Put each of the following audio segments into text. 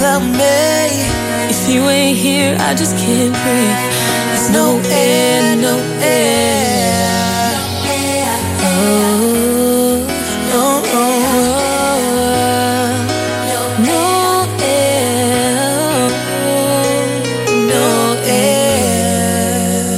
without me. If you ain't here, I just can't breathe. There's no air, no air. Oh, no, no air, no air.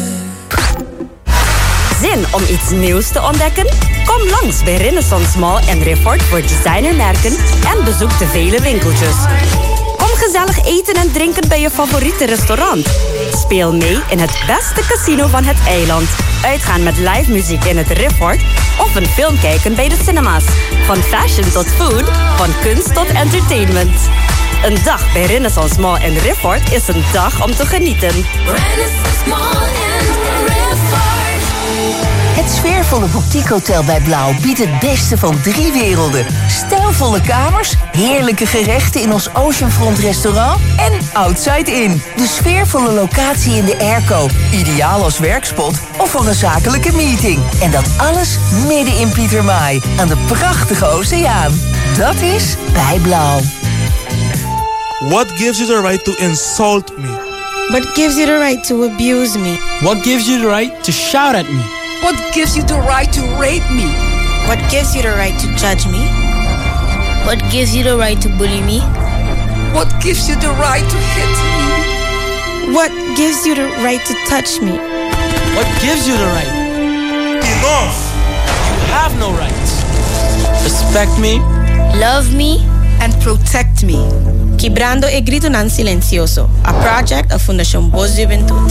Zin om iets nieuws te ontdekken? Kom langs bij Renaissance Mall en Rifford voor designermerken en bezoek de vele winkeltjes. Kom gezellig eten en drinken bij je favoriete restaurant. Speel mee in het beste casino van het eiland. Uitgaan met live muziek in het Rifford of een film kijken bij de cinema's. Van fashion tot food, van kunst tot entertainment. Een dag bij Renaissance Mall en Rifford is een dag om te genieten. Renaissance Mall and Rifford. Het sfeervolle boutiquehotel bij Blauw biedt het beste van 3 werelden. Stijlvolle kamers, heerlijke gerechten in ons Oceanfront restaurant en Outside Inn. De sfeervolle locatie in de airco. Ideaal als werkspot of voor een zakelijke meeting. En dat alles midden in Pietermaai, aan de prachtige oceaan. Dat is bij Blauw. What gives you the right to insult me? What gives you the right to abuse me? What gives you the right to shout at me? What gives you the right to rape me? What gives you the right to judge me? What gives you the right to bully me? What gives you the right to hit me? What gives you the right to touch me? What gives you the right? Enough! You have no rights. Respect me. Love me. And protect me. Quebrando el grito non silencioso. A project of Fundación Voz Juventud.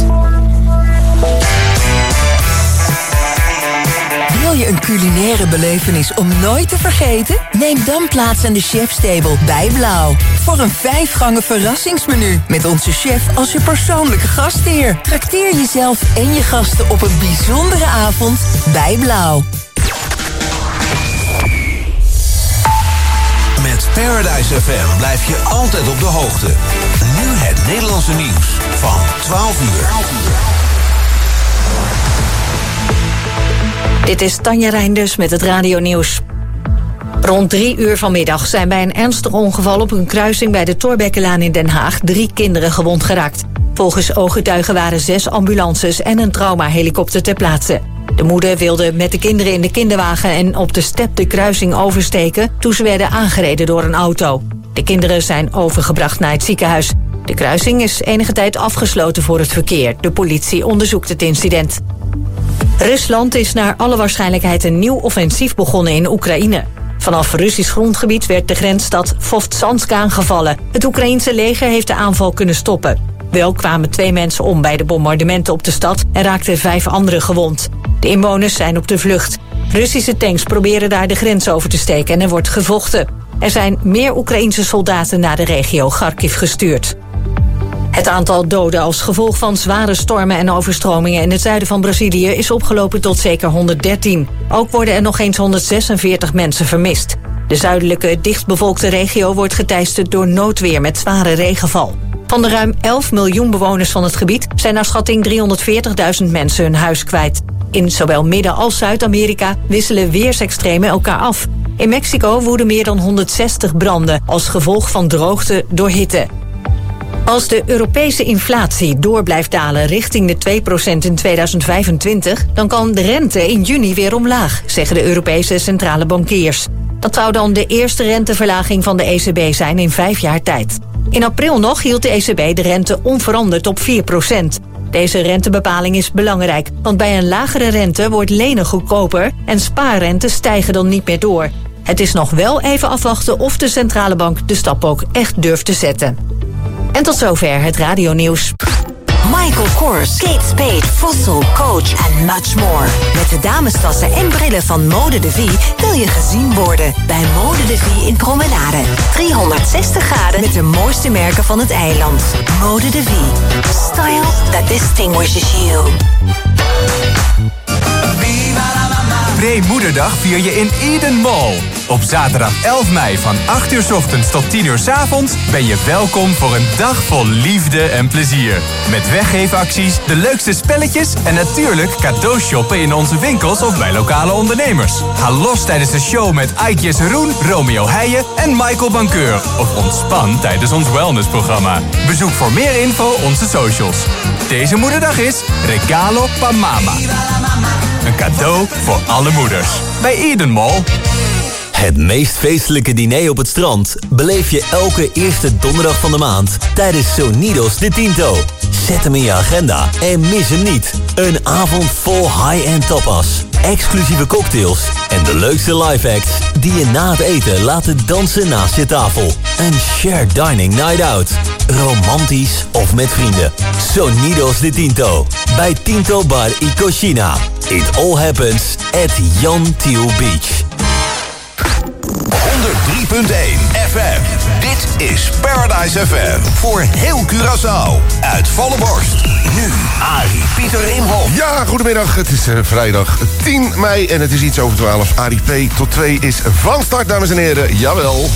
Wil je een culinaire belevenis om nooit te vergeten? Neem dan plaats aan de chefstable bij Blauw. Voor een 5-gangen verrassingsmenu. Met onze chef als je persoonlijke gastheer. Trakteer jezelf en je gasten op een bijzondere avond bij Blauw. Met Paradise FM blijf je altijd op de hoogte. Nu het Nederlandse nieuws van 12 uur. Dit is Tanja Reinders met het radionieuws. Rond 3 uur vanmiddag zijn bij een ernstig ongeval op een kruising bij de Thorbeckelaan in Den Haag 3 kinderen gewond geraakt. Volgens ooggetuigen waren 6 ambulances en een traumahelikopter ter plaatse. De moeder wilde met de kinderen in de kinderwagen en op de step de kruising oversteken toen ze werden aangereden door een auto. De kinderen zijn overgebracht naar het ziekenhuis. De kruising is enige tijd afgesloten voor het verkeer. De politie onderzoekt het incident. Rusland is naar alle waarschijnlijkheid een nieuw offensief begonnen in Oekraïne. Vanaf Russisch grondgebied werd de grensstad Vovtsansk aangevallen. Het Oekraïense leger heeft de aanval kunnen stoppen. Wel kwamen 2 mensen om bij de bombardementen op de stad en raakten 5 anderen gewond. De inwoners zijn op de vlucht. Russische tanks proberen daar de grens over te steken en er wordt gevochten. Er zijn meer Oekraïense soldaten naar de regio Kharkiv gestuurd. Het aantal doden als gevolg van zware stormen en overstromingen in het zuiden van Brazilië is opgelopen tot zeker 113. Ook worden er nog eens 146 mensen vermist. De zuidelijke, dichtbevolkte regio wordt geteisterd door noodweer met zware regenval. Van de ruim 11 miljoen bewoners van het gebied zijn naar schatting 340.000 mensen hun huis kwijt. In zowel Midden- als Zuid-Amerika wisselen weersextremen elkaar af. In Mexico woeden meer dan 160 branden als gevolg van droogte door hitte. Als de Europese inflatie door blijft dalen richting de 2% in 2025... dan kan de rente in juni weer omlaag, zeggen de Europese centrale bankiers. Dat zou dan de eerste renteverlaging van de ECB zijn in 5 jaar tijd. In april nog hield de ECB de rente onveranderd op 4%. Deze rentebepaling is belangrijk, want bij een lagere rente wordt lenen goedkoper en spaarrentes stijgen dan niet meer door. Het is nog wel even afwachten of de centrale bank de stap ook echt durft te zetten. En tot zover het radionieuws. Michael Kors, Kate Spade, Fossil, Coach en much more. Met de damestassen en brillen van Mode de Vie wil je gezien worden bij Mode de Vie in Promenade. 360 graden met de mooiste merken van het eiland. Mode de Vie. Style that distinguishes you. Viva la mamá. Pre-moederdag vier je in Eden Mall. Op zaterdag 11 mei van 8 uur 's ochtends tot 10 uur 's avonds ben je welkom voor een dag vol liefde en plezier. Met weggeefacties, de leukste spelletjes en natuurlijk cadeau shoppen in onze winkels of bij lokale ondernemers. Ga los tijdens de show met Ike Jesseroen, Romeo Heijen en Michael Bankeur. Of ontspan tijdens ons wellnessprogramma. Bezoek voor meer info onze socials. Deze moederdag is Regalo pa Mama. Een cadeau voor alle moeders. Bij Eden Mall. Het meest feestelijke diner op het strand beleef je elke eerste donderdag van de maand tijdens Sonidos de Tinto. Zet hem in je agenda en mis hem niet. Een avond vol high-end tapas, exclusieve cocktails en de leukste live acts die je na het eten laten dansen naast je tafel. Een shared dining night out. Romantisch of met vrienden. Sonidos de Tinto. Bij Tinto Bar y Cocina. It all happens at Jan Thiel Beach. 103.1 FM. Dit is Paradise FM. Voor heel Curaçao. Uit volle borst. Nu Arie Pieter Imhoff. Ja, goedemiddag. Het is vrijdag 10 mei en het is iets over 12. Arie P. tot 2 is van start, dames en heren. Jawel.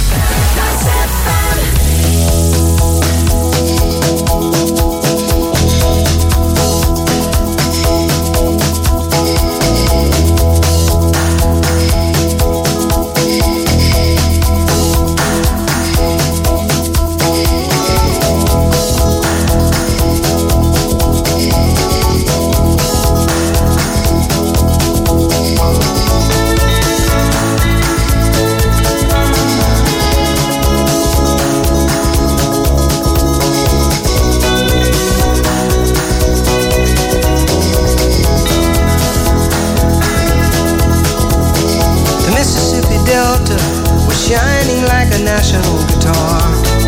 Shining like a national guitar.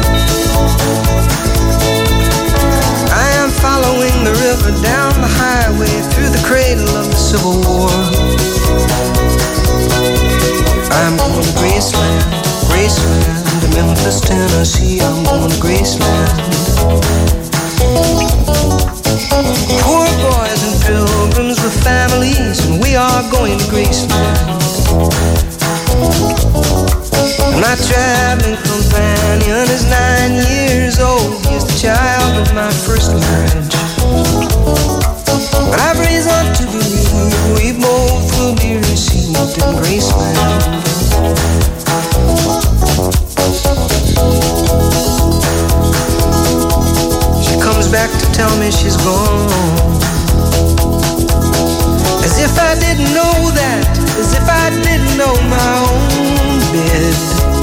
I am following the river down the highway through the cradle of the Civil War. I'm going to Graceland, Graceland, to Memphis, Tennessee. I'm going to Graceland. Poor boys and pilgrims with families, and we are going to Graceland. My traveling companion is 9 years old. He's the child of my first marriage. But I've reason to believe we both will be received in Graceland. She comes back to tell me she's gone. As if I didn't know that, as if I didn't know my own bed.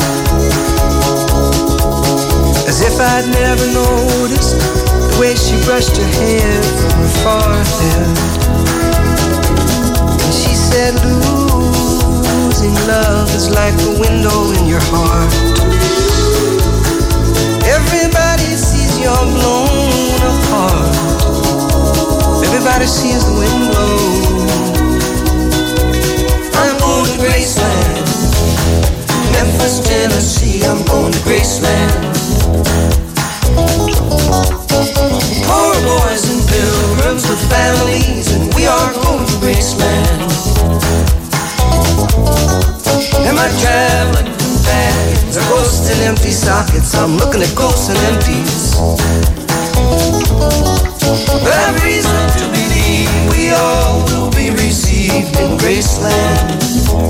As if I'd never noticed the way she brushed her hair from her forehead. And she said, losing love is like a window in your heart. Everybody sees you're blown apart. Everybody sees the wind blow. I'm going to Graceland, Memphis, Tennessee. I'm going to Graceland. Poor boys and pilgrims with families, and we are going to Graceland. And my traveling companions are ghosts and empty sockets. I'm looking at ghosts and empties. But I've reason to believe we all will be received in Graceland.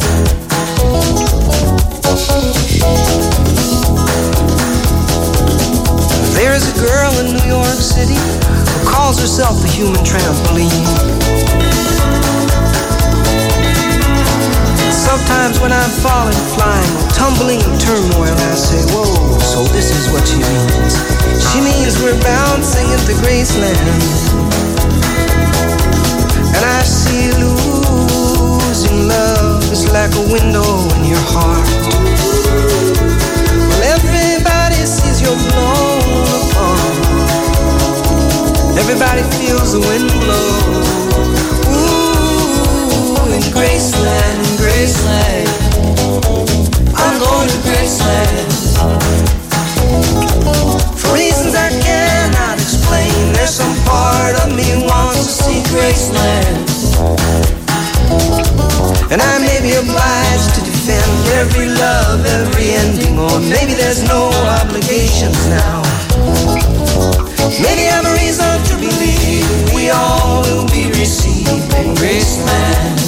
There's a girl in New York City who calls herself the human trampoline. Sometimes when I'm falling, flying, tumbling in turmoil, I say, whoa, so this is what she means. She means we're bouncing into Graceland. And I see losing love is like a window in your heart. Well, everybody sees you're blown apart. Everybody feels the wind blow. Ooh, in Graceland, in Graceland. I'm going to Graceland. For reasons I cannot explain, there's some part of me wants to see Graceland. And I obligations now. Many have a reason to believe we all will be received in Graceland.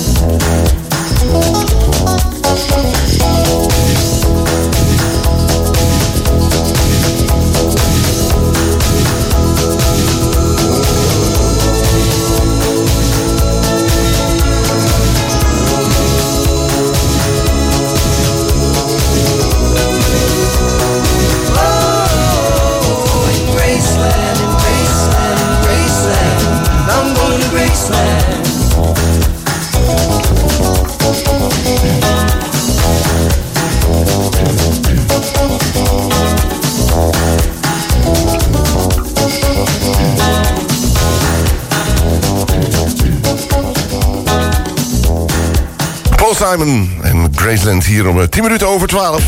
Simon en Graceland hier om 10 minuten over 12.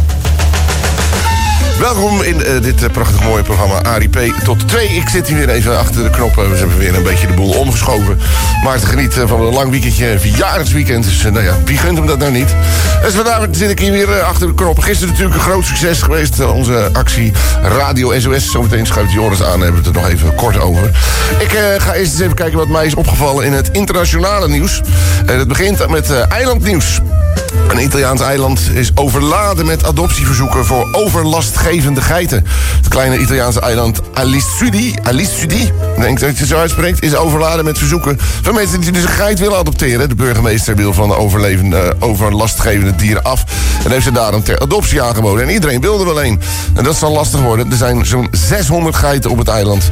Welkom in dit prachtig mooie programma Arie P. tot 2. Ik zit hier weer even achter de knoppen. We hebben weer een beetje de boel omgeschoven. Maar te genieten van een lang weekendje, verjaardagsweekend. Dus nou ja, wie gunt hem dat nou niet? Dus vandaag zit ik hier weer achter de knoppen. Gisteren natuurlijk een groot succes geweest. Onze actie Radio SOS. Zometeen schuift Joris aan. Daar hebben we het er nog even kort over. Ik ga eerst eens even kijken wat mij is opgevallen in het internationale nieuws. Het begint met eilandnieuws. Een Italiaans eiland is overladen met adoptieverzoeken voor overlastgevende geiten. Het kleine Italiaanse eiland Alisudi, denk dat je het zo uitspreekt, is overladen met verzoeken van mensen die dus een geit willen adopteren. De burgemeester wil van de overlastgevende dieren af en heeft ze daarom ter adoptie aangeboden. En iedereen wilde wel een. En dat zal lastig worden. Er zijn zo'n 600 geiten op het eiland.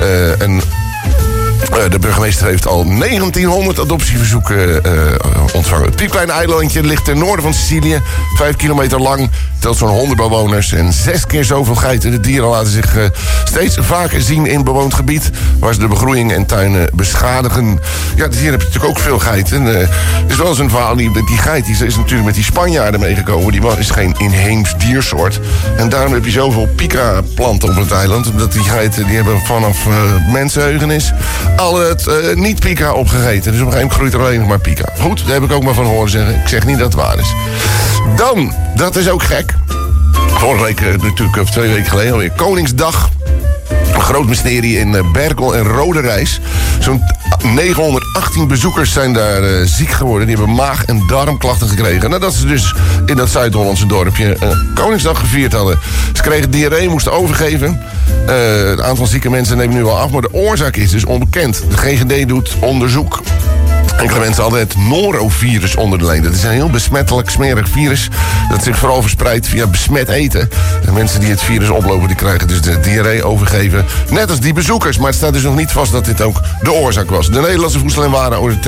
De burgemeester heeft al 1900 adoptieverzoeken ontvangen. Het piepkleine eilandje ligt ten noorden van Sicilië. 5 kilometer lang, telt zo'n 100 bewoners en 6 keer zoveel geiten. De dieren laten zich steeds vaker zien in bewoond gebied, waar ze de begroeiing en tuinen beschadigen. Ja, hier heb je natuurlijk ook veel geiten. Er is wel eens een verhaal, die geit die is natuurlijk met die Spanjaarden meegekomen. Die is geen inheems diersoort. En daarom heb je zoveel pika-planten op het eiland. Omdat die geiten die hebben vanaf mensenheugenis al het niet-pika opgegeten. Dus op een gegeven moment groeit er alleen nog maar pika. Goed, daar heb ik ook maar van horen zeggen. Ik zeg niet dat het waar is. Dan, dat is ook gek. Vorige week natuurlijk, of 2 weken geleden alweer, Koningsdag. Een groot mysterie in Berkel en Roderijs. Zo'n 918 bezoekers zijn daar ziek geworden. Die hebben maag- en darmklachten gekregen. Nadat ze dus in dat Zuid-Hollandse dorpje Koningsdag gevierd hadden. Ze kregen diarree, moesten overgeven. Het aantal zieke mensen neemt nu wel af, maar de oorzaak is dus onbekend. De GGD doet onderzoek. Enkele mensen hadden het norovirus onder de leden. Dat is een heel besmettelijk, smerig virus dat zich vooral verspreidt via besmet eten. De mensen die het virus oplopen, die krijgen dus de diarree overgeven. Net als die bezoekers, maar het staat dus nog niet vast dat dit ook de oorzaak was. De Nederlandse Voedsel- en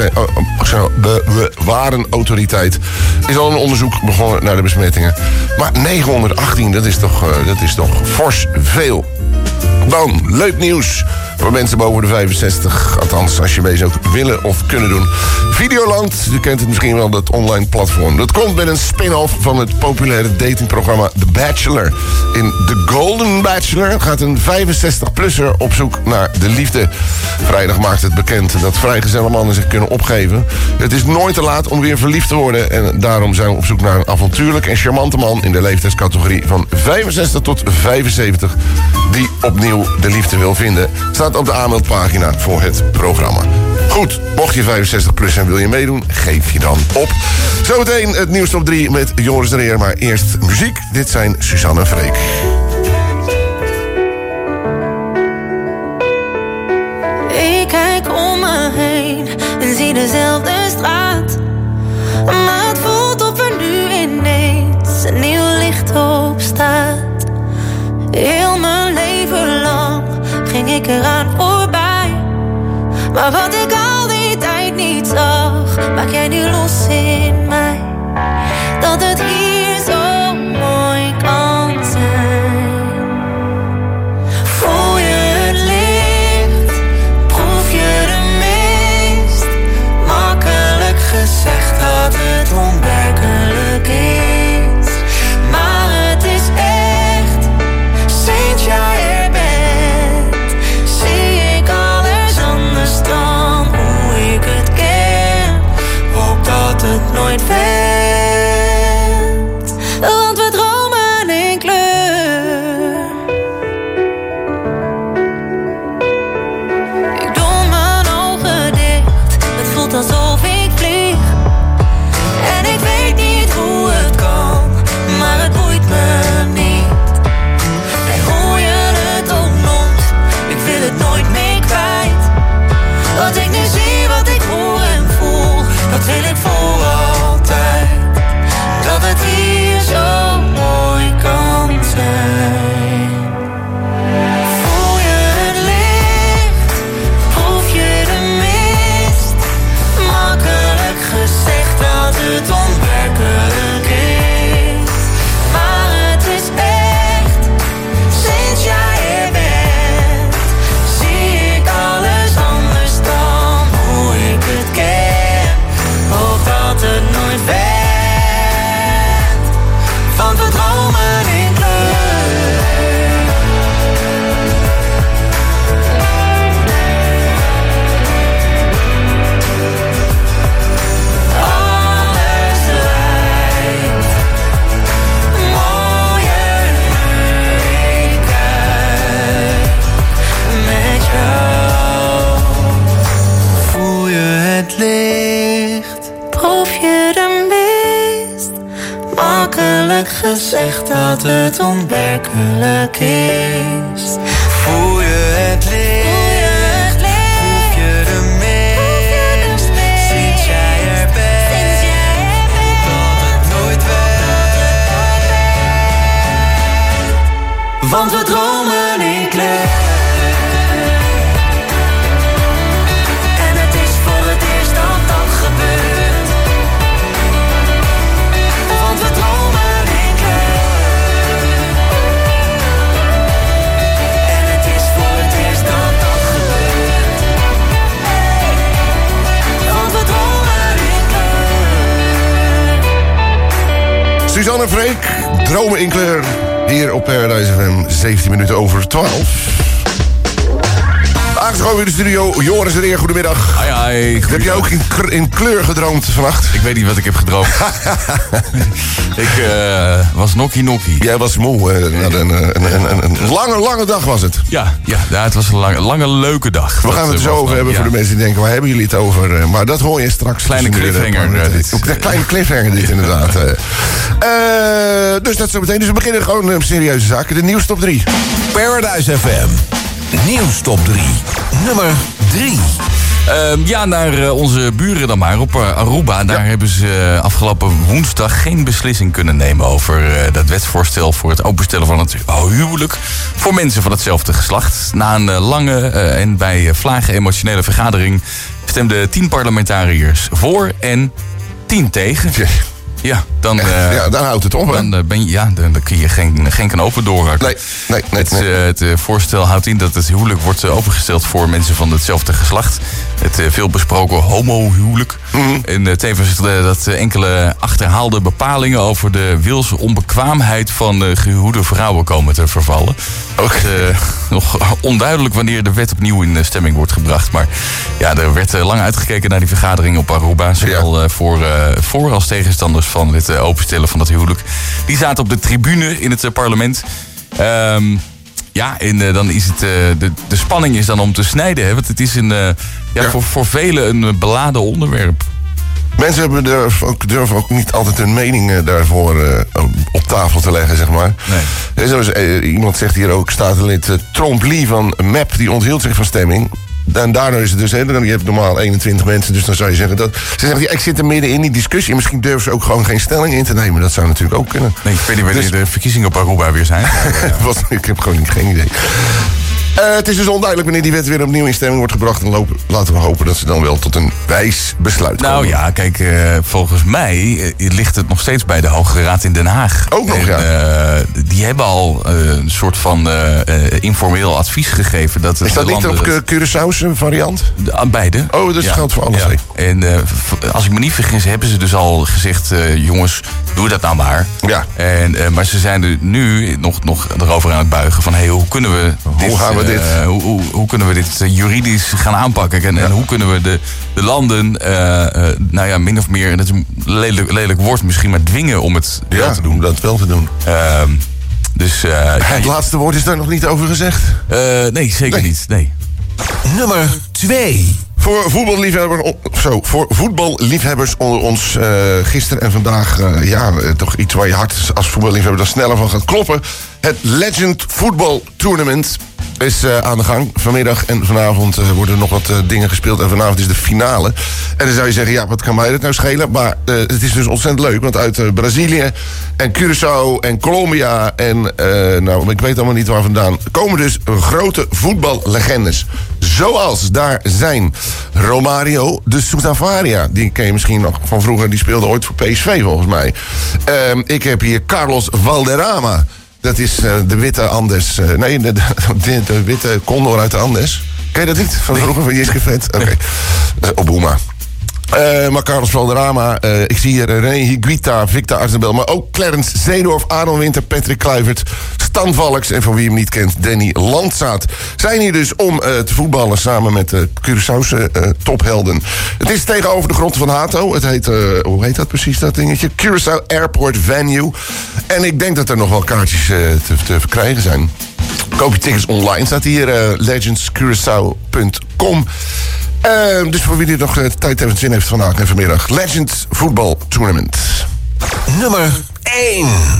Warenautoriteit is al een onderzoek begonnen naar de besmettingen. Maar 918, dat is toch fors veel. Dan, leuk nieuws voor mensen boven de 65. Althans, als je mee zou willen of kunnen doen. Videoland, u kent het misschien wel, dat online platform. Dat komt met een spin-off van het populaire datingprogramma The Bachelor. In The Golden Bachelor gaat een 65-plusser op zoek naar de liefde. Vrijdag maakt het bekend dat vrijgezelle mannen zich kunnen opgeven. Het is nooit te laat om weer verliefd te worden. En daarom zijn we op zoek naar een avontuurlijk en charmante man in de leeftijdscategorie van 65 tot 75... die opnieuw de liefde wil vinden. Staat op de aanmeldpagina voor het programma. Goed, mocht je 65 plus en wil je meedoen, geef je dan op. Zometeen het nieuws op 3 met Joris de Reer, maar eerst muziek. Dit zijn Suzanne en Freek. Ik kijk om me heen en zie dezelfde straat. Maar het voelt of er nu ineens een nieuw licht op staat. Heel mijn leven lang ging ik eraan voorbij. Maar wat ik al die tijd niet zag, maak jij nu los in mij. Dat het hier zo mooi kan zijn. Voel je het licht, proef je de mist. Makkelijk gezegd dat het onwerkelijk is. Maar het is echt, sinds jij er bent, zie ik alles anders dan hoe ik het ken. Hoop dat het nooit verandert. zegt dat het onwerkelijk is. Voel je het licht, proef je de mist, sinds jij er bent, dat het nooit werd. Want we dromen in kleur. En het is voor het eerst dat dat gebeurt. Want we dromen in kleur. En het is voor het eerst dat dat gebeurt. Want we dromen in kleur. Suzanne Freek, Dromen in kleur. Hier op Paradise FM, 17 minuten over 12. Aangeschoven in de studio, Joris Reer, goedemiddag. Hoi. Heb je ook in kleur gedroomd vannacht? Ik weet niet wat ik heb gedroomd. Ik was nokkie. Jij was moe. Een lange dag was het. Ja, het was een lange leuke dag. We gaan het er zo over hebben voor de mensen die denken, waar hebben jullie het over? Maar dat hoor je straks. Kleine cliffhanger. Kleine cliffhanger dit inderdaad. Dus dat zo meteen. Dus we beginnen gewoon met serieuze zaken. De nieuwstop 3. Paradise FM. Nieuwstop 3. Nummer 3. Naar onze buren dan maar, op Aruba. Daar hebben ze afgelopen woensdag geen beslissing kunnen nemen over dat wetsvoorstel voor het openstellen van het huwelijk voor mensen van hetzelfde geslacht. Na een lange en bij vlagen emotionele vergadering stemden 10 parlementariërs voor en 10 tegen. Ja, dan houdt het op. Dan kun je geen knopen doorhakken. Nee. Het voorstel houdt in dat het huwelijk wordt opengesteld voor mensen van hetzelfde geslacht. Het veelbesproken homohuwelijk. En tevens dat enkele achterhaalde bepalingen over de wilsonbekwaamheid van gehuwde vrouwen komen te vervallen. Ook nog onduidelijk wanneer de wet opnieuw in stemming wordt gebracht. Maar ja, er werd lang uitgekeken naar die vergadering op Aruba. Zowel voor als tegenstanders van het openstellen van dat huwelijk. Die zaten op de tribune in het parlement. En dan is het de spanning is dan om te snijden. Hè, want het is voor velen een beladen onderwerp. Mensen durven ook niet altijd hun mening daarvoor op tafel te leggen, zeg maar. Nee. Iemand zegt hier ook, statenlid Tromp Lee van MAP, die onthield zich van stemming. En daardoor is het dus, je hebt normaal 21 mensen, dus dan zou je zeggen dat... Ze zeggen, ik zit er midden in die discussie. Misschien durven ze ook gewoon geen stelling in te nemen. Dat zou natuurlijk ook kunnen. Nee, ik weet niet wanneer de verkiezingen op Aruba weer zijn. Ik heb gewoon geen idee. Het is dus onduidelijk wanneer die wet weer opnieuw in stemming wordt gebracht. En laten we hopen dat ze dan wel tot een wijs besluit komen. Nou ja, kijk, volgens mij ligt het nog steeds bij de Hoge Raad in Den Haag. Ook nog, Die hebben al een soort van informeel advies gegeven. Dat is dat niet op Curaçao's variant? Beide. Oh, dat geldt voor alles. Ja. En als ik me niet vergis, hebben ze dus al gezegd... jongens, doe dat nou maar. Ja. Maar ze zijn er nu nog erover aan het buigen van... hoe kunnen we dit... Hoe kunnen we dit juridisch gaan aanpakken? En hoe kunnen we de landen, min of meer, dat is een lelijk woord misschien, maar dwingen om het wel te doen. Om dat wel te doen. Het laatste woord is daar nog niet over gezegd? Nee, zeker niet. Nee. Nummer 2. Voor voetballiefhebbers onder ons gisteren en vandaag... toch iets waar je hart als voetballiefhebber dan sneller van gaat kloppen. Het Legend Football Tournament is aan de gang. Vanmiddag en vanavond worden er nog wat dingen gespeeld. En vanavond is de finale. En dan zou je zeggen, wat kan mij dat nou schelen? Maar het is dus ontzettend leuk. Want uit Brazilië en Curaçao en Colombia... en ik weet allemaal niet waar vandaan... komen dus grote voetballegendes. Zoals daar zijn Romario de Sousa. Die ken je misschien nog van vroeger. Die speelde ooit voor PSV volgens mij. Ik heb hier Carlos Valderrama... Dat is de witte Andes. De witte condor uit de Andes. Ken je dat niet? Van vroeger van Jiske Vet? Oké. Obuma. Maar Carlos Valderrama, ik zie hier René Higuita, Victor Arzenbel... maar ook Clarence Seedorf, Aaron Winter, Patrick Kluivert... Stan Valks en voor wie hem niet kent, Danny Landzaat... zijn hier dus om te voetballen samen met de Curaçaose tophelden. Het is tegenover de grond van Hato. Het heet, hoe heet dat precies, dat dingetje? Curaçao Airport Venue. En ik denk dat er nog wel kaartjes te verkrijgen zijn. Koop je tickets online, staat hier legendscuraçao.com... dus voor wie dit nog tijd heeft en zin heeft vandaag en vanmiddag. Legends Football Tournament. Nummer 1.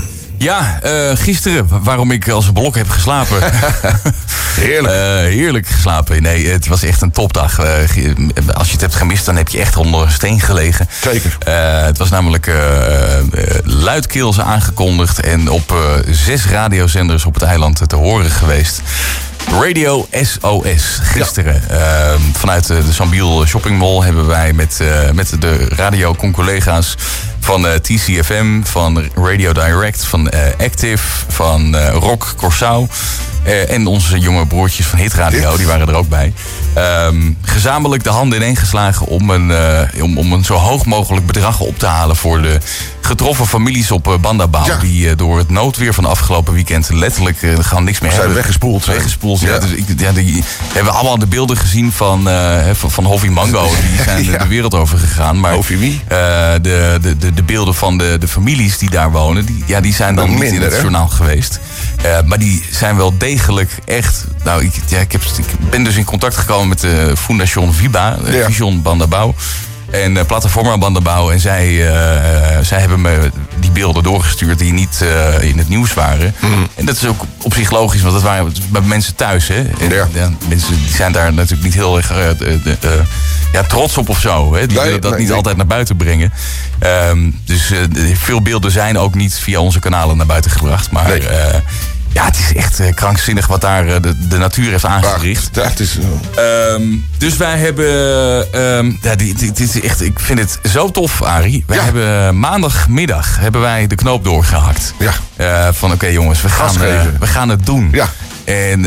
Ja, gisteren, waarom ik als een blok heb geslapen. Heerlijk. Heerlijk geslapen. Nee, het was echt een topdag. Als je het hebt gemist, dan heb je echt onder een steen gelegen. Zeker. Het was namelijk luidkeels aangekondigd en op 6 radiozenders op het eiland te horen geweest. Radio SOS gisteren. Ja. Vanuit de Sambiel Shopping Mall hebben wij met de radiocollega's van TCFM, van Radio Direct, van Active, van Rock Corsau en onze jonge broertjes van Hit Radio, die waren er ook bij. Gezamenlijk de handen ineengeslagen om een zo hoog mogelijk bedrag op te halen voor de getroffen families op Bandabao. Ja. Die door het noodweer van afgelopen weekend letterlijk gewoon niks meer hebben. Weggespoeld. Ja. Dus die hebben allemaal de beelden gezien van Hoffy Mango. Die zijn de wereld over gegaan. Maar Hoffy wie? De beelden van de families die daar wonen, die zijn dan niet in het journaal geweest. Maar die zijn wel degelijk echt. Nou, ik ben dus in contact gekomen met de Fundación Viva, Vision Bandabao. En Plataforma Bandabao. En zij hebben me die beelden doorgestuurd die niet in het nieuws waren. Mm. En dat is ook op zich logisch, want dat waren bij mensen thuis. Hè? En, mensen die zijn daar natuurlijk niet heel erg trots op of zo. Hè? Die willen dat niet altijd naar buiten brengen. Dus veel beelden zijn ook niet via onze kanalen naar buiten gebracht. Maar ja, het is echt krankzinnig wat daar de natuur heeft aangericht. Ja, het is... Dus wij hebben... dit is echt, ik vind het zo tof, Arie. Wij hebben maandagmiddag de knoop doorgehakt. Ja. Van oké, jongens, we gaan het doen. Ja. En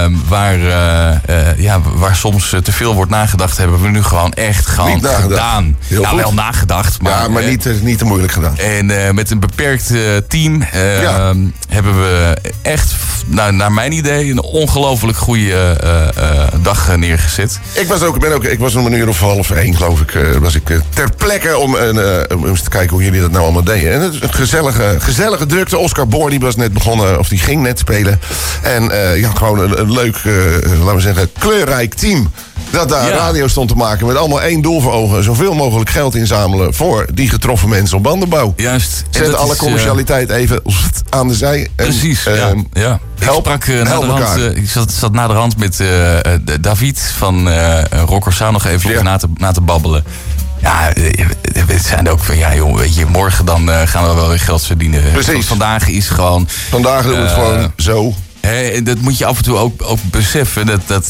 waar soms te veel wordt nagedacht, hebben we nu gewoon echt gedaan. Ja, wel nagedacht. Maar niet te moeilijk gedaan. En met een beperkt team hebben we echt, naar mijn idee, een ongelooflijk goede dag neergezet. Ik was om 1:30, geloof ik, was ik ter plekke om eens te kijken hoe jullie dat nou allemaal deden. En het is een gezellige drukte. Oscar Boor, die was net begonnen, of die ging net spelen. En gewoon een leuk, laten we zeggen, kleurrijk team. Dat daar radio stond te maken met allemaal één doel voor ogen. Zoveel mogelijk geld inzamelen voor die getroffen mensen op Bandabao. Juist. Zet alle commercialiteit even aan de zij. En, precies, ja. Ik sprak ik zat naderhand met David van Rockersau nog even na te babbelen. Ja, we zijn ook van, joh, weet je, morgen dan gaan we wel weer geld verdienen. Precies. Vandaag is gewoon... Vandaag doen we het gewoon zo. Dat moet je af en toe ook beseffen.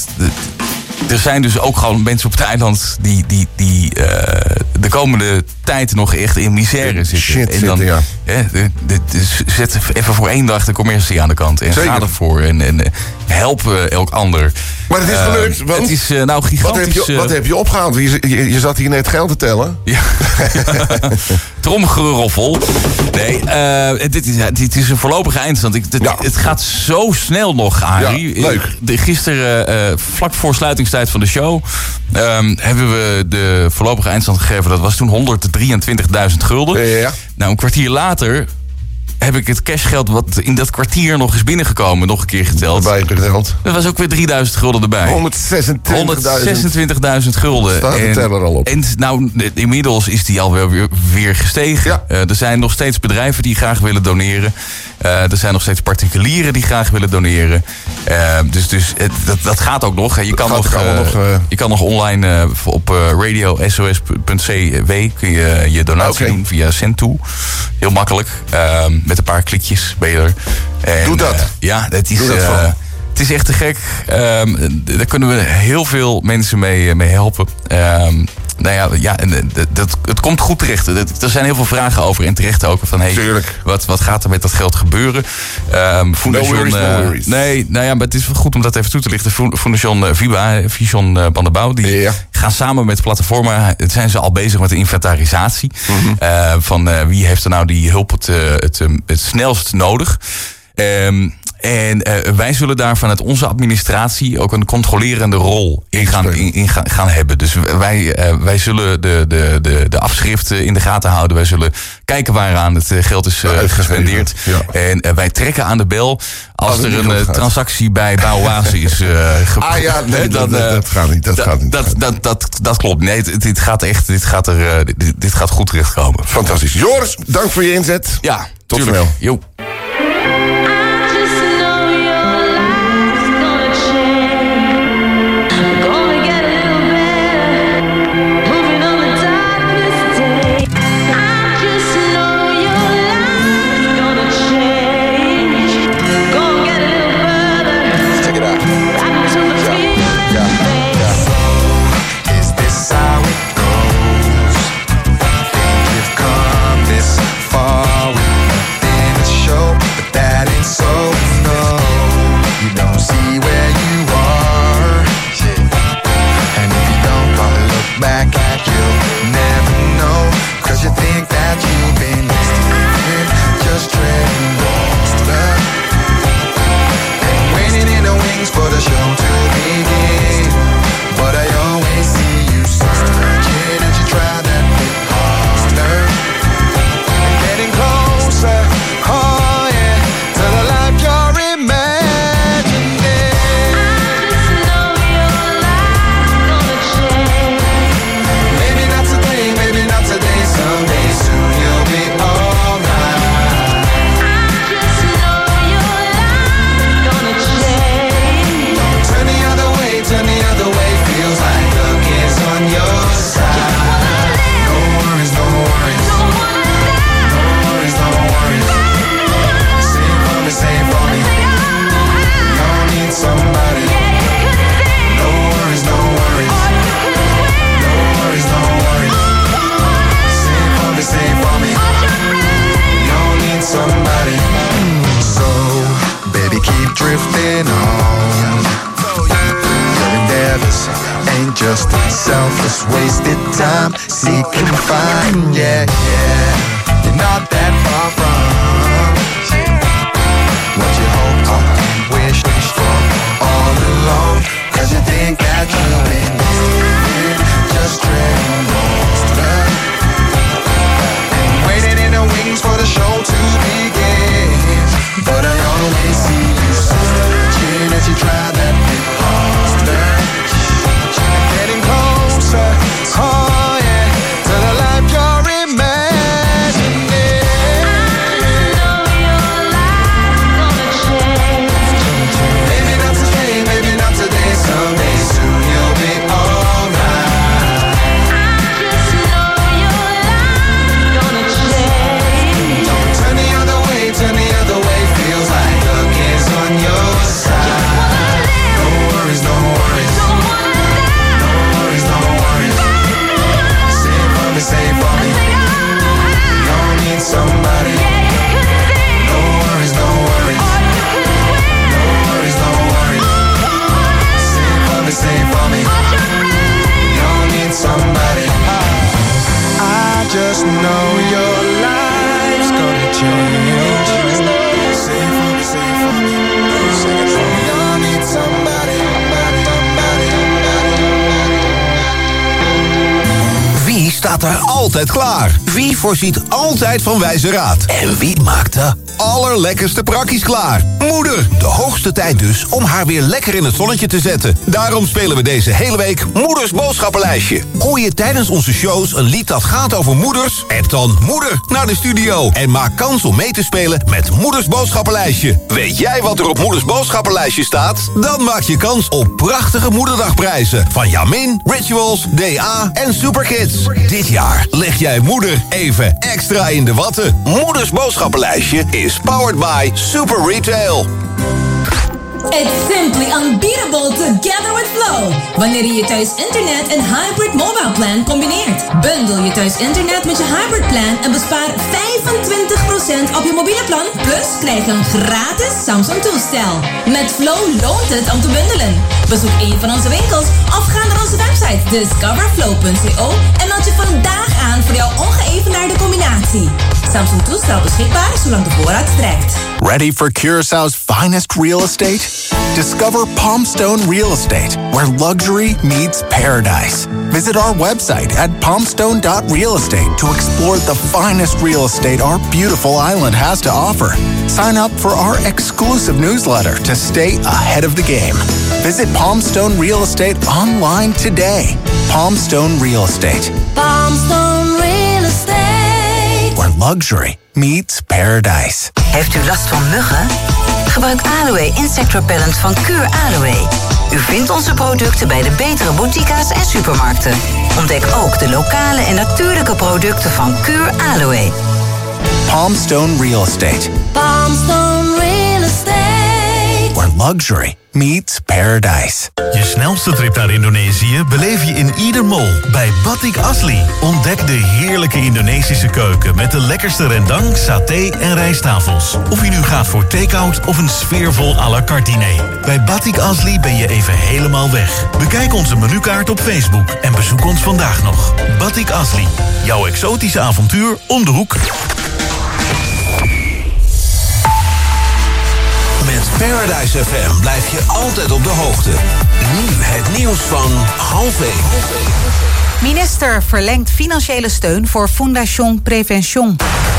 Er zijn dus ook gewoon mensen op het eiland die de komende tijd nog echt in misère zitten. Zet even voor 1 dag de commercie aan de kant. En ga ervoor. En help elk ander. Maar het is gelukt. Want het is gigantisch. Wat heb je opgehaald? Je zat hier net geld te tellen. Ja. Tromgeroffel. Nee, dit is een voorlopige eindstand. Het gaat zo snel nog, Arie. Ja, leuk. Gisteren, vlak voor sluitingstijd van de show, hebben we de voorlopige eindstand gegeven. Dat was toen 123.000 gulden. Ja. Nou, een kwartier later heb ik het cashgeld wat in dat kwartier nog is binnengekomen nog een keer geteld. Dat was ook weer 3.000 gulden erbij. 126.000 gulden. Staat de teller al op. En nou, inmiddels is die alweer weer gestegen. Ja. Er zijn nog steeds bedrijven die graag willen doneren. Er zijn nog steeds particulieren die graag willen doneren. Dat gaat ook nog. Je kan nog online op radiosos.cw kun je je donatie doen via Send-To. Heel makkelijk. Met een paar klikjes ben je er. Doe dat. Het is echt te gek. Daar kunnen we heel veel mensen mee helpen. Het komt goed terecht. Er zijn heel veel vragen over en terecht ook. Van, wat gaat er met dat geld gebeuren? Maar het is wel goed om dat even toe te lichten. Fundación Vision Bandabao, die gaan samen met Plataforma, zijn ze al bezig met de inventarisatie. Mm-hmm. Van wie heeft er nou die hulp het snelst nodig? En wij zullen daar vanuit onze administratie ook een controlerende rol in gaan hebben. Dus wij zullen de afschriften in de gaten houden. Wij zullen kijken waaraan het geld is gespendeerd. Ja. En wij trekken aan de bel als er een transactie bij Bouwaze is gebeurd. Dat gaat niet. Dat klopt. Nee, dit gaat goed terechtkomen. Fantastisch. Joris, dank voor je inzet. Ja, tot snel. Jo. begin. But I always see you searching as you try that bit harder. Getting closer, oh yeah, to the life you're imagining. I just know your life's gonna change. Maybe not today, maybe not today, someday soon you'll be alright. I just know your life's gonna change. Turn the other way, feels like luck is on your side. No worries, no worries. No worries, no worries. Save for me. You don't need somebody. No worries, no worries. No worries, no worries. Save for me. You don't need somebody. So, baby, keep drifting on. Your endeavors ain't just selfless, wasted time. Seek and find, yeah. You're not that far from what you hope and wish for all along. 'Cause you think that you've been living, just treading water and waiting in the wings for the show to begin. But I always see you searching as you try that bit harder. Getting closer, oh yeah, to the life you're imagining. I know your life's gonna change. Maybe not today, maybe not today, someday soon you'll be alright. I just know your life's gonna change. Don't turn the other way, feels like luck is on your side. No worries, no worries. No worries, no worries. Save for me. You don't need somebody. No worries, no worries. No worries, no worries. Save for me. You don't need somebody. I just know your life's gonna change. Save for me. You don't need somebody. Wie staat er altijd klaar? Wie voorziet altijd van wijze raad? En wie maakt de allerlekkerste prakkies klaar? Moeder! De hoogste tijd dus om haar weer lekker in het zonnetje te zetten. Daarom spelen we deze hele week Moeders Boodschappenlijstje. Hoor je tijdens onze shows een lied dat gaat over moeders? App dan moeder naar de studio en maak kans om mee te spelen met Moeders Boodschappenlijstje. Weet jij wat er op Moeders Boodschappenlijstje staat? Dan maak je kans op prachtige moederdagprijzen van Jamin, Rituals, DA en Superkids. Dit jaar leg jij moeder even extra in de watten. Moeders Boodschappenlijstje is powered by Super Retail. It's simply unbeatable together with Flow. Wanneer je thuis internet en hybrid mobile plan combineert. Bundel je thuis internet met je hybrid plan en bespaar 25% op je mobiele plan. Plus krijg je een gratis Samsung toestel. Met Flow loont het om te bundelen. Bezoek een van onze winkels of ga naar onze website discoverflow.co en meld je vandaag aan voor jouw ongeëvenaarde combinatie. Samsung toestel beschikbaar zolang de voorraad strekt. Ready for Curaçao's finest real estate? Discover Palmstone Real Estate, where luxury meets paradise. Visit our website at palmstone.realestate to explore the finest real estate our beautiful island has to offer. Sign up for our exclusive newsletter to stay ahead of the game. Visit Palmstone Real Estate online today. Palmstone Real Estate. Palmstone Real Estate. Where luxury meets paradise. Heeft u last van muggen? Gebruik Aloe Insect Repellent van Cure Aloe. U vindt onze producten bij de betere boutiques en supermarkten. Ontdek ook de lokale en natuurlijke producten van Cure Aloe. Palmstone Real Estate. Palmstone Real Estate. Where luxury meets paradise. Je snelste trip naar Indonesië beleef je in Eden Mall bij Batik Asli. Ontdek de heerlijke Indonesische keuken met de lekkerste rendang, saté en rijsttafels. Of je nu gaat voor take-out of een sfeervol à la carte diner. Bij Batik Asli ben je even helemaal weg. Bekijk onze menukaart op Facebook en bezoek ons vandaag nog. Batik Asli, jouw exotische avontuur om de hoek. Met Paradise FM blijf je altijd op de hoogte. nieuws van 12:30. Minister verlengt financiële steun voor Fondation Prevention.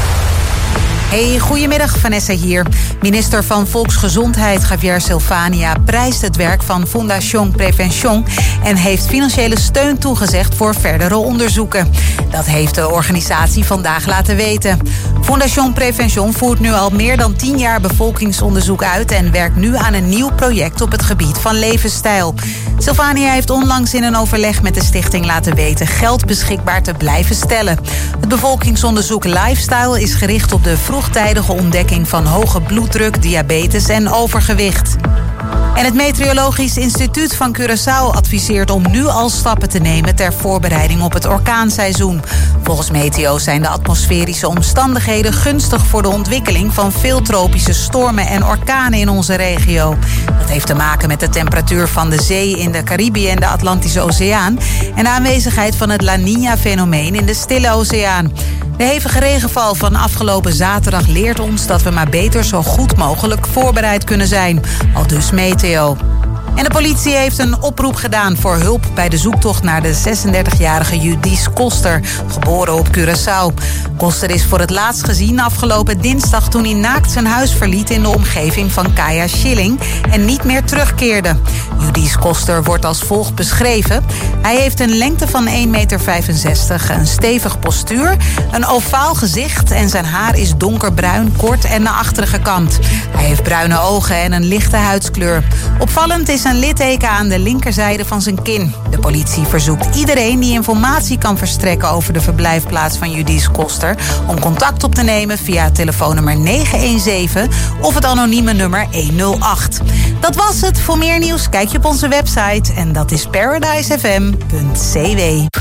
Hey, goedemiddag, Vanessa hier. Minister van Volksgezondheid Javier Silvania prijst het werk van Fondation Prevention en heeft financiële steun toegezegd voor verdere onderzoeken. Dat heeft de organisatie vandaag laten weten. Fondation Prevention voert nu al meer dan 10 jaar bevolkingsonderzoek uit en werkt nu aan een nieuw project op het gebied van levensstijl. Silvania heeft onlangs in een overleg met de stichting laten weten geld beschikbaar te blijven stellen. Het bevolkingsonderzoek Lifestyle is gericht op de vroegtijdige ontdekking van hoge bloeddruk, diabetes en overgewicht. En het Meteorologisch Instituut van Curaçao adviseert om nu al stappen te nemen ter voorbereiding op het orkaanseizoen. Volgens Meteo zijn de atmosferische omstandigheden gunstig voor de ontwikkeling van veel tropische stormen en orkanen in onze regio. Dat heeft te maken met de temperatuur van de zee in de Caribië en de Atlantische Oceaan en de aanwezigheid van het La Niña-fenomeen in de Stille Oceaan. De hevige regenval van afgelopen zaterdag leert ons dat we maar beter zo goed mogelijk voorbereid kunnen zijn. Aldus Meteo. En de politie heeft een oproep gedaan voor hulp bij de zoektocht naar de 36-jarige Judice Koster, geboren op Curaçao. Koster is voor het laatst gezien afgelopen dinsdag toen hij naakt zijn huis verliet in de omgeving van Kaya Schilling en niet meer terugkeerde. Judice Koster wordt als volgt beschreven. Hij heeft een lengte van 1,65 meter, een stevig postuur, een ovaal gezicht en zijn haar is donkerbruin, kort en naar achteren gekamd. Hij heeft bruine ogen en een lichte huidskleur. Opvallend is een litteken aan de linkerzijde van zijn kin. De politie verzoekt iedereen die informatie kan verstrekken over de verblijfplaats van Judice Koster om contact op te nemen via telefoonnummer 917 of het anonieme nummer 108. Dat was het. Voor meer nieuws kijk je op onze website en dat is paradisefm.cw.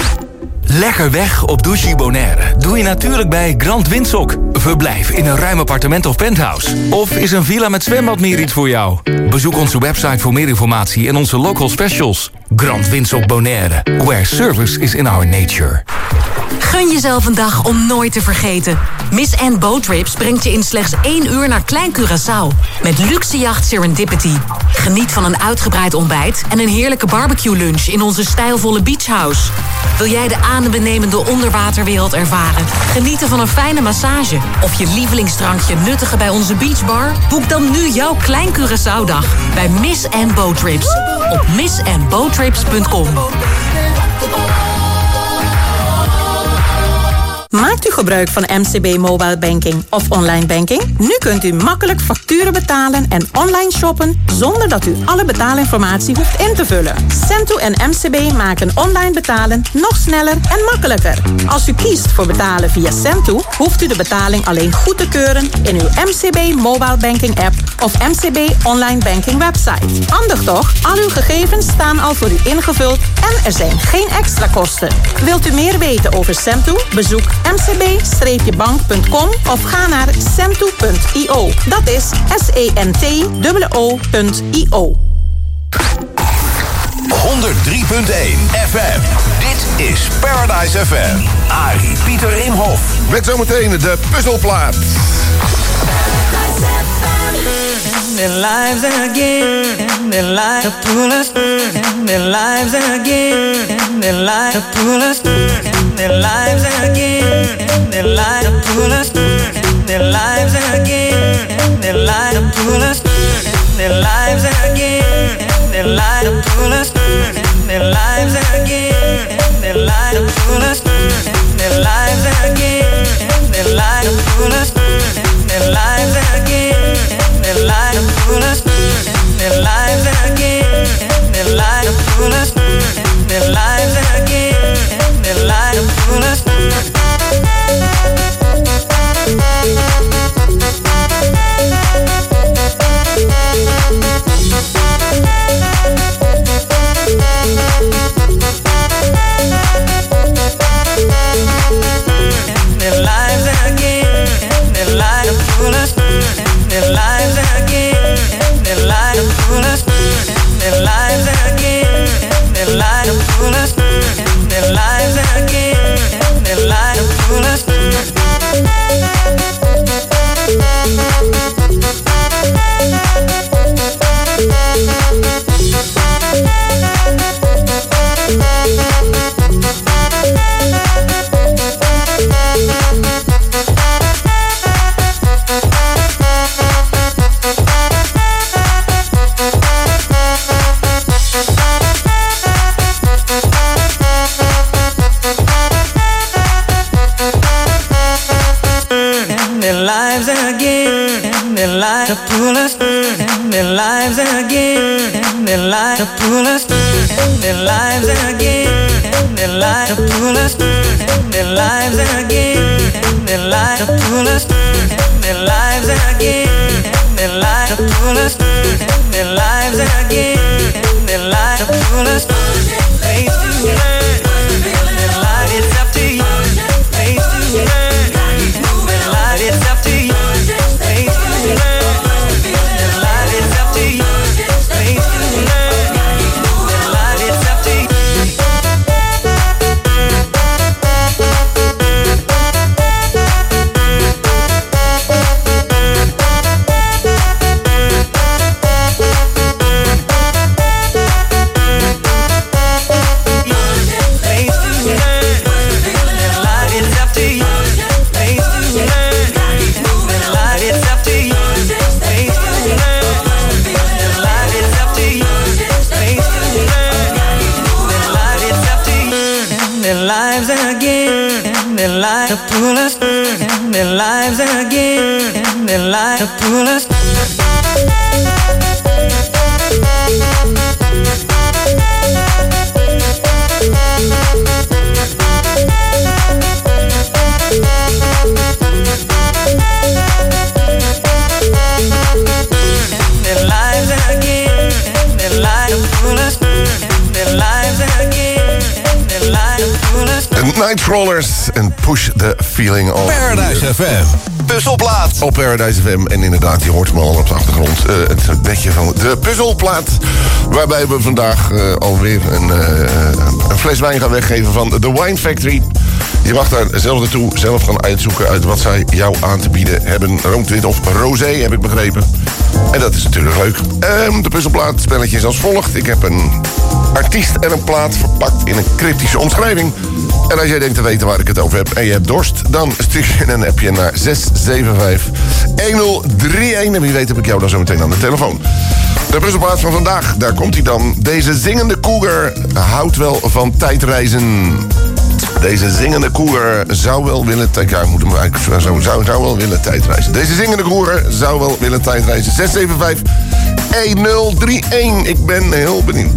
Lekker weg op Douche Bonaire doe je natuurlijk bij Grand Windhoek. Verblijf in een ruim appartement of penthouse. Of is een villa met zwembad meer iets voor jou? Bezoek onze website voor meer informatie en onze local specials. Grand Windhoek Bonaire, where service is in our nature. Gun jezelf een dag om nooit te vergeten. Miss Anne Boat Trips brengt je in slechts 1 uur naar Klein Curaçao. Met luxe jacht Serendipity. Geniet van een uitgebreid ontbijt en een heerlijke barbecue lunch in onze stijlvolle beachhouse. Wil jij de adembenemende onderwaterwereld ervaren? Genieten van een fijne massage? Of je lievelingsdrankje nuttigen bij onze beachbar? Boek dan nu jouw Klein Curaçao-dag bij Miss Anne Boat Trips. Op missandboattrips.com. Maakt u gebruik van MCB Mobile Banking of online banking? Nu kunt u makkelijk facturen betalen en online shoppen zonder dat u alle betaalinformatie hoeft in te vullen. Cento en MCB maken online betalen nog sneller en makkelijker. Als u kiest voor betalen via Cento, hoeft u de betaling alleen goed te keuren in uw MCB Mobile Banking app of MCB Online Banking website. Handig toch? Al uw gegevens staan al voor u ingevuld en er zijn geen extra kosten. Wilt u meer weten over Cento? Bezoek mcb-bank.com of ga naar cento.io. Dat is CENTO.io. 103.1 FM. Dit is Paradise FM. Arie Pieter Imhoff. Met zometeen de puzzelplaat. Their lives again, their lives to pull us, their lives again, their lives to pull us, their lives again, their lives to pull us, their lives again, their lives to pull us, their lives again, their lives to pull us, their lives again, their lives to pull us, their lives again, their lives to pull us, their lives again. Their lives pull us, their lives again, their lives pull us, their lives again, their lives pull us. Their lives again, their lives pull us, their lives again, their lives pull us, their lives again, their lives pull us, their lives again, their lives pull us. pull us in their lives again, in their lives to pull us in their lives again, in their lives to pull us in their lives again, in their lives to pull us in their lives again, in their lives to pull us. Place to learn, in their life it's up to you. Place to learn, in their life it's up to you. Place to learn, in their life it's up to you. Place to learn, in their life it's up to you. To pull us in their lives again, in their lives to pull us. Their lives again, their lives to pull us, their lives again, their lives to pull us. Nightcrawlers en Push the Feeling On. Paradise FM. Puzzelplaat. Op Paradise FM. En inderdaad, je hoort me al op de achtergrond. Het bedje van de puzzelplaat. Waarbij we vandaag alweer een fles wijn gaan weggeven van The Wine Factory. Je mag daar zelf naartoe, zelf gaan uitzoeken uit wat zij jou aan te bieden hebben. Roomwit of rosé, heb ik begrepen. En dat is natuurlijk leuk. De puzzelplaat spelletje is als volgt. Ik heb een artiest en een plaat verpakt in een cryptische omschrijving. En als jij denkt te weten waar ik het over heb en je hebt dorst, dan stuur je een appje naar 675-1031. En wie weet heb ik jou dan zo meteen aan de telefoon. De puzzelplaat van vandaag, daar komt hij dan. Deze zingende cougar houdt wel van tijdreizen. Deze zingende cougar zou wel willen zou wel willen tijdreizen. Deze zingende cougar zou wel willen tijdreizen. 675-1031. Ik ben heel benieuwd.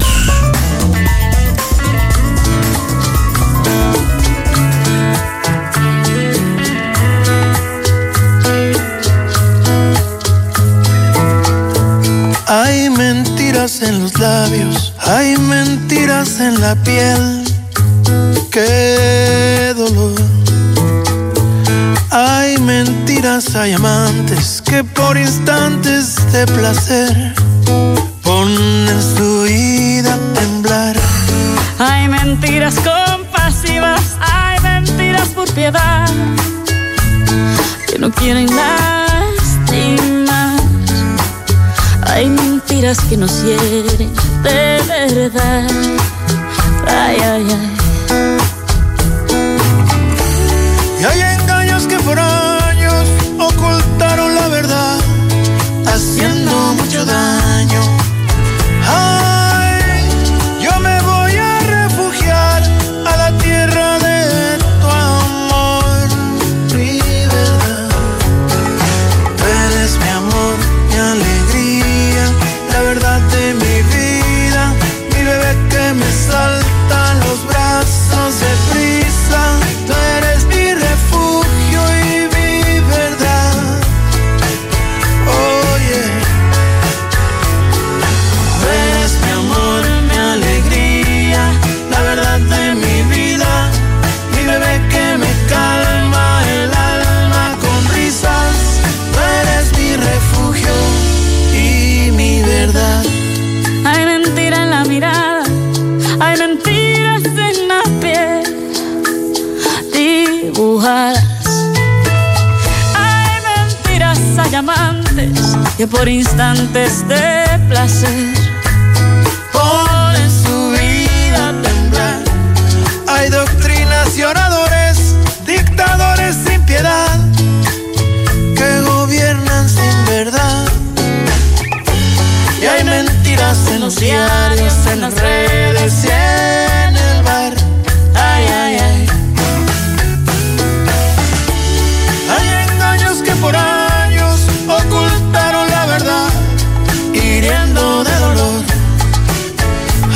Hay mentiras en los labios, hay mentiras en la piel. Qué dolor. Hay mentiras, hay amantes que por instantes de placer ponen su vida a temblar. Hay mentiras compasivas, hay mentiras por piedad que no quieren lastimar. Hay mentiras que nos hieren de verdad. Ay, ay, ay. Y hay engaños que por años ocultaron la verdad, haciendo mucho daño. Ay, yo me voy a refugiar a la tierra de tu amor, mi verdad. Tú eres mi amor, mi alegría, la verdad de mi vida, mi bebé que me salta en los brazos de prisa. Tú eres mi refugio y mi verdad. Oh yeah. Tú eres mi amor, mi alegría, la verdad de mi vida, mi bebé que me calma el alma con risas. Tú eres mi refugio y mi verdad. Hay mentira en la mirada, hay mentiras en la piel dibujadas. Hay mentiras, hay amantes que por instantes de placer ponen su vida a temblar. Hay doctrinas y oradores, dictadores sin piedad, que gobiernan sin verdad. Y hay mentiras en los diarios, en las redes y en el bar. Ay, ay, ay. Hay engaños que por años ocultaron la verdad, hiriendo de dolor.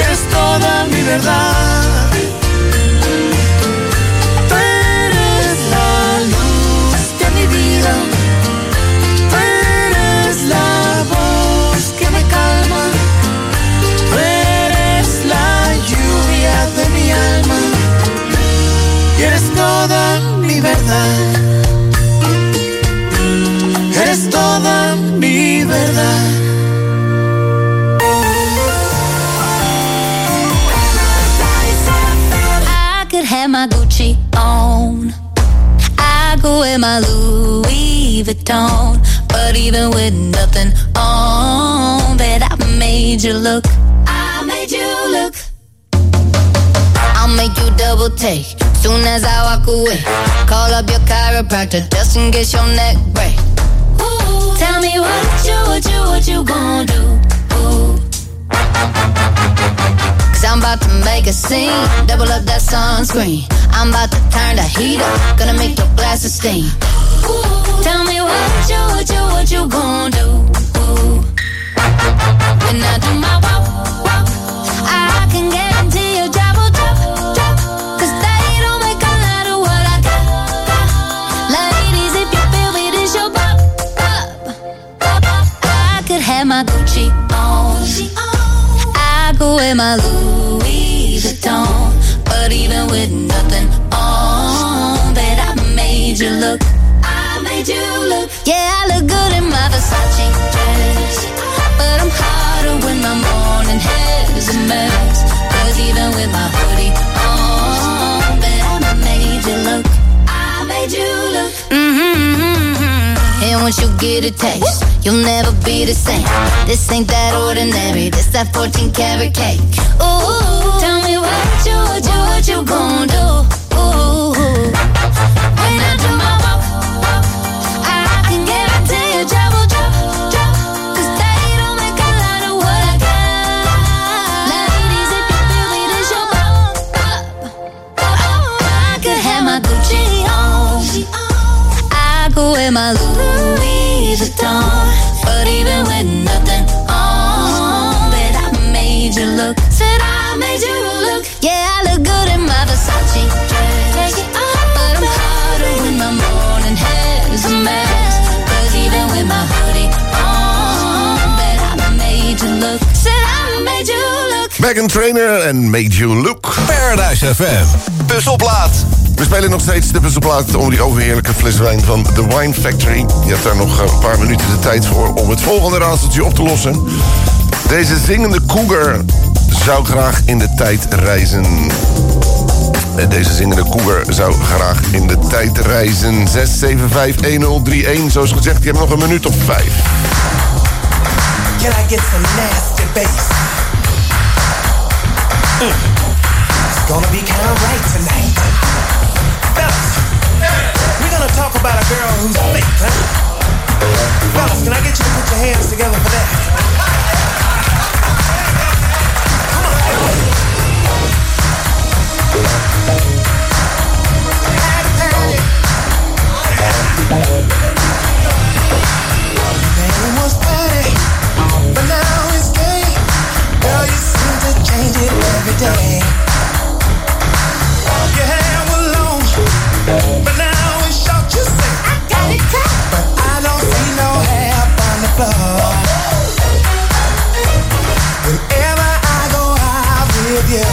eres toda mi verdad. Tú eres la luz de mi vida. Tú eres la voz que me calma. Tú eres la lluvia de mi alma. Y eres toda mi verdad. Eres toda mi verdad. I could have my Gucci on. I go wear my Louis Vuitton. But even with nothing on, bet I made you look. I made you look. I'll make you double take soon as I walk away. Call up your chiropractor just in case your neck break. Ooh, tell me what you gonna do? Ooh. Cause I'm about to make a scene, double up that sunscreen. I'm about to turn the heat up, gonna make your glasses steam. Ooh, tell me what you gonna do? Ooh. When I do my walk, I can guarantee you drop. Cause they don't make a lot of what I got. Ladies, if you feel me, this your pop. I could have my Gucci on. I go wear my Louis Vuitton. But even with nothing on, bet I made you look. I made you look. Yeah, I look good in my Versace dress. But I'm hotter when my morning hair is a mess. Cause even with my hoodie on, bet I made you look. I made you look. And once you get a taste, you'll never be the same. This ain't that ordinary, this that 14 karat cake. Ooh, tell me what you gon' do? Ooh, when I do my walk, I can guarantee you trouble. Cause they don't make a lot of what I got. Ladies, if you feel me, this your pop. I could have my Gucci on. I go wear my Louis Vuitton. But even with nothing on, bet I made you look. Said I made you look. Yeah, I look good in my Versace dress. But I'm hotter when my morning hair is a mess. Cause even with my hoodie on, bet I made you look. Said I made you look. Meghan Trainor en Made You Look. Paradise FM. Puzzelplaat. We spelen nog steeds de puzzelplaat om die overheerlijke fles wijn van The Wine Factory. Je hebt daar nog een paar minuten de tijd voor om het volgende raadseltje op te lossen. Deze zingende cougar zou graag in de tijd reizen. Deze zingende cougar zou graag in de tijd reizen. 6751031, zoals gezegd, je hebt nog een minuut of 5. Can I get some nasty bass? It's gonna be kinda right tonight. Fellas, we're gonna talk about a girl who's fake, huh? Fellas, can I get you to put your hands together for that? Come on. Name was Patty, but now it's gay. Girl, you seem to change it every day. Your hair was long, but now it's short. You say I got it cut, but I don't see no hair on the floor. Whenever I go out with you,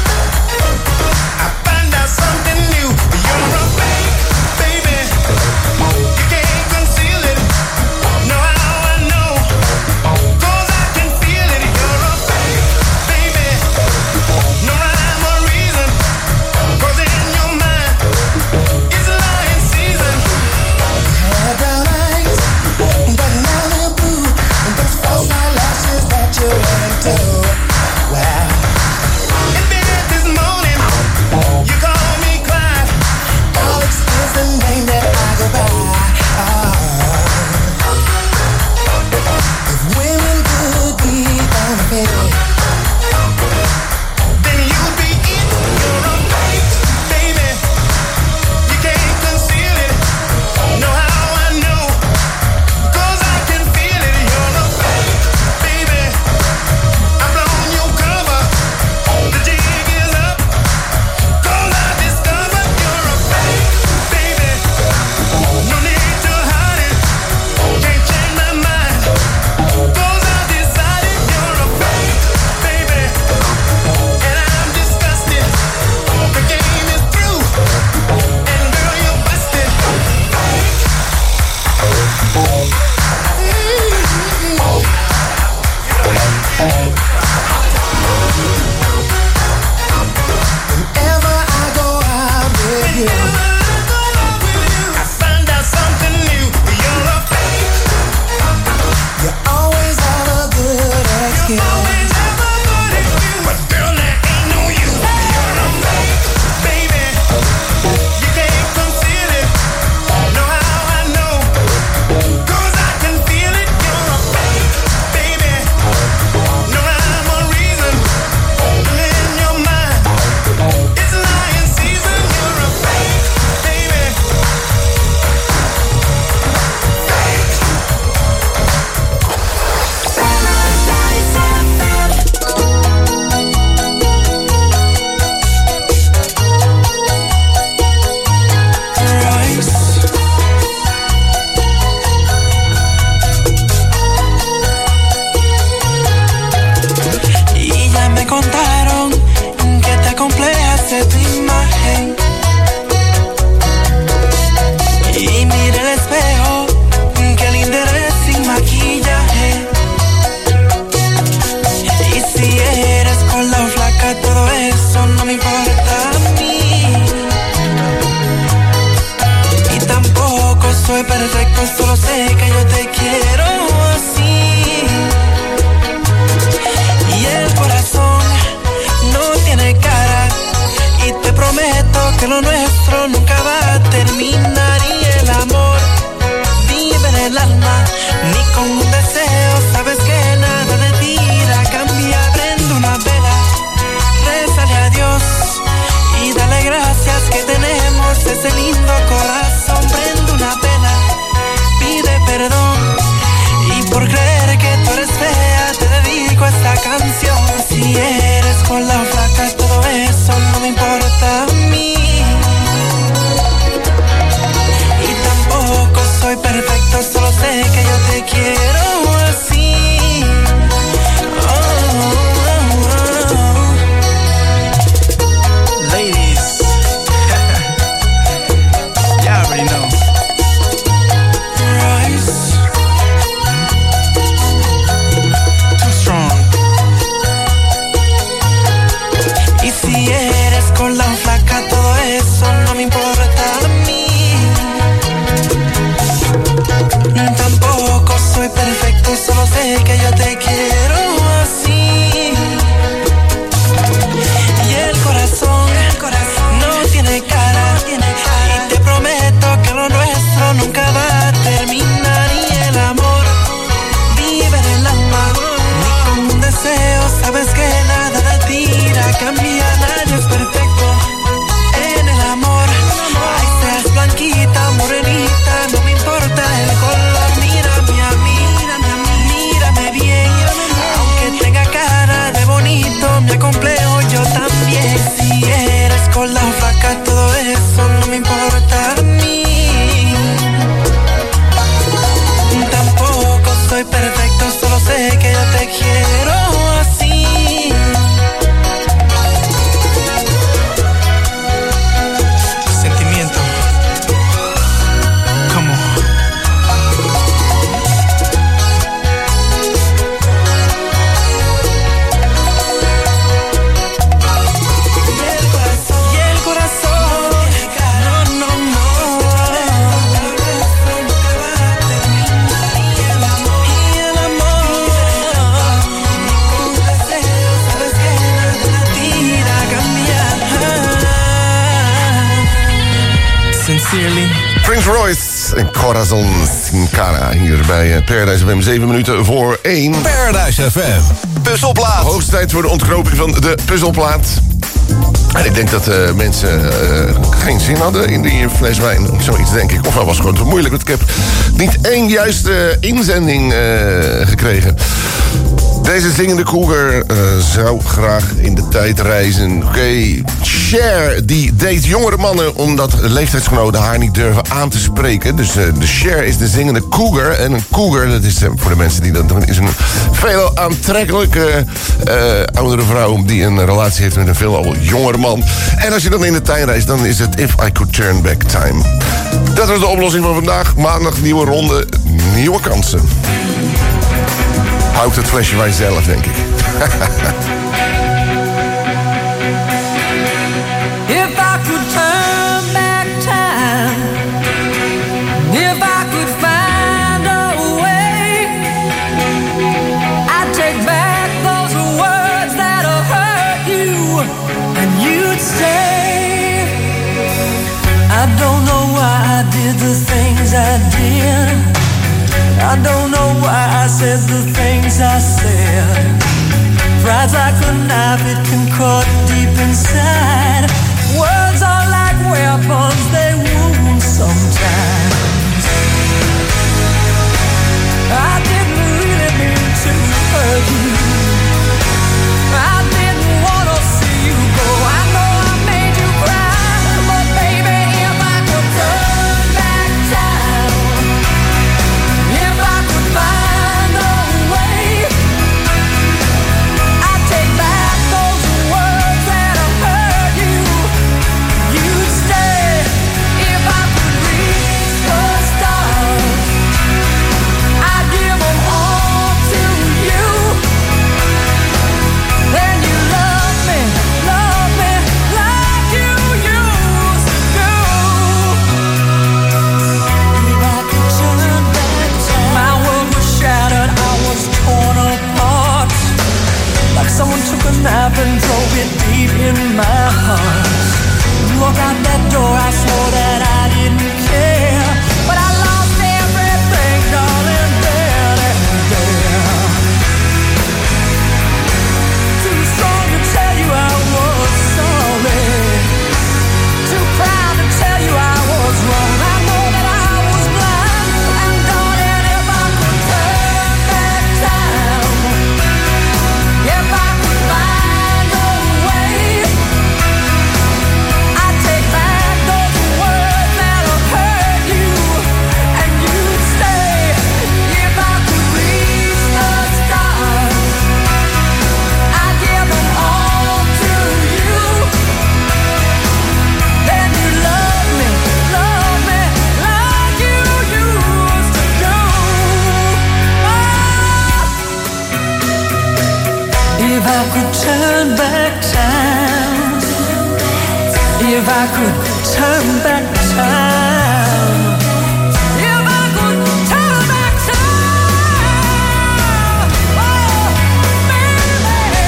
I find out something new. You're a fake, baby. You can't conceal it. Know how I know? 'Cause I can feel it. You're a fake, baby. No rhyme Sincerely. Prince Royce en Corazon Sin Cara hier bij Paradise FM. 7 minuten voor 1. Paradise FM. Puzzelplaat. Hoogste tijd voor de ontknoping van de puzzelplaat. En ik denk dat mensen geen zin hadden in die fles wijn. Zoiets denk ik. Of dat was gewoon te moeilijk. Want ik heb niet één juiste inzending gekregen. Deze zingende cougar zou graag in de tijd reizen. Oké. Cher, die date jongere mannen omdat leeftijdsgenoten haar niet durven aan te spreken. Dus de Cher is de zingende cougar. En een cougar, dat is voor de mensen die dat doen, is een veel aantrekkelijke oudere vrouw die een relatie heeft met een veel jongere man. En als je dan in de tijd reist, dan is het If I Could Turn Back Time. Dat was de oplossing van vandaag. Maandag nieuwe ronde, nieuwe kansen. Hou ik dat flesje wijn zelf, denk ik. If I could turn back time, if I could find a way, I'd take back those words that hurt you, and you'd say, I don't know why I did the things I did. I don't know why I said the things I said. Pride's like a knife, it can cut deep inside. Words are like weapons, they wound sometimes. I didn't really mean to hurt you. I didn't want to see you go. I know I made you cry, but baby, if I could turn back time, if I could find a way, I'd take back those words that hurt you. You'd stay if I could reach the stars. I'd give them all to you. Then you love me like you used to do. If I could turn back time, my world was shattered, I was torn apart. Like someone took a knife and drove it deep in my heart. Walk out that door, I swore that I didn't care, but I lost everything, darling, there and there. Too strong to tell you I was sorry, too proud to tell you I was wrong. I know that I was blind, and darling, if I could turn back time, if I could find a way, I'd take back those words that hurt you, and you'd stay if I could reach the stars. I'd give them all to you. Then you love me like you used to do. If I could turn back time, if I could turn back time, if I could turn back time, oh, baby.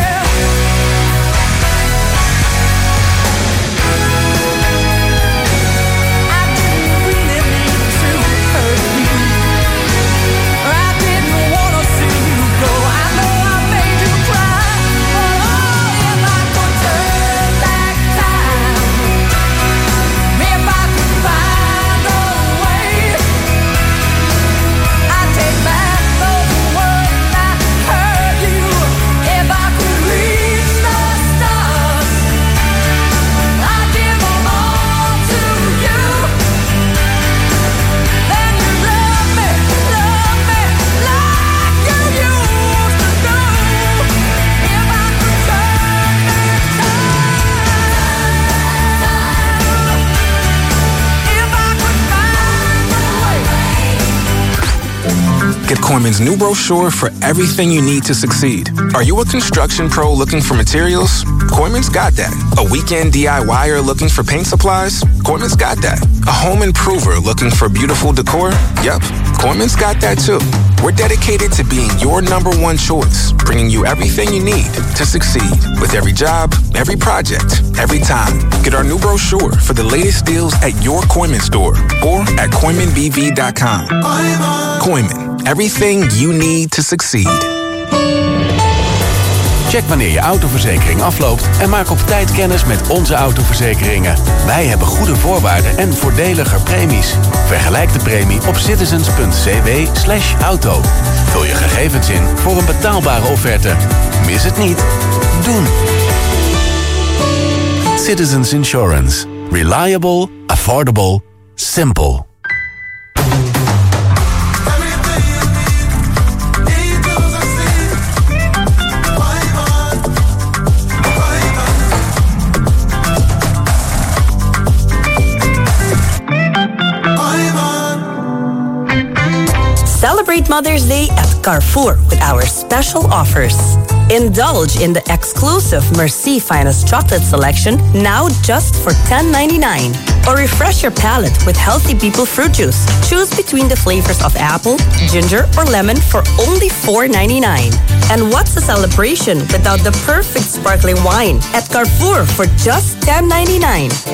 I didn't really mean to hurt you. I didn't want to see you go. I know I made you cry, but oh, if I could turn back time, if I could find a way, I'd take back those words that hurt you. If I could reach the stars, I'd give them all to you. Then you love me like you used to do. If I could turn back time, if I could find a way. Get Coinman's new brochure for everything you need to succeed. Are you a construction pro looking for materials? Coinman's got that. A weekend DIYer looking for paint supplies? Coinman's got that. A home improver looking for beautiful decor? Yep, Coleman's got that too. We're dedicated to being your number one choice, bringing you everything you need to succeed with every job, every project, every time. Get our new brochure for the latest deals at your Coleman store or at ColemanBV.com. Coleman, everything you need to succeed. Check wanneer je autoverzekering afloopt en maak op tijd kennis met onze autoverzekeringen. Wij hebben goede voorwaarden en voordeliger premies. Vergelijk de premie op citizens.cw/auto. Vul je gegevens in voor een betaalbare offerte. Mis het niet. Doen. Citizens Insurance. Reliable, affordable, simple. Celebrate Mother's Day at Carrefour with our special offers. Indulge in the exclusive Merci Finest chocolate selection, now just for $10.99. Or refresh your palate with Healthy People fruit juice. Choose between the flavors of apple, ginger, or lemon for only $4.99. And what's a celebration without the perfect sparkling wine at Carrefour for just $10.99?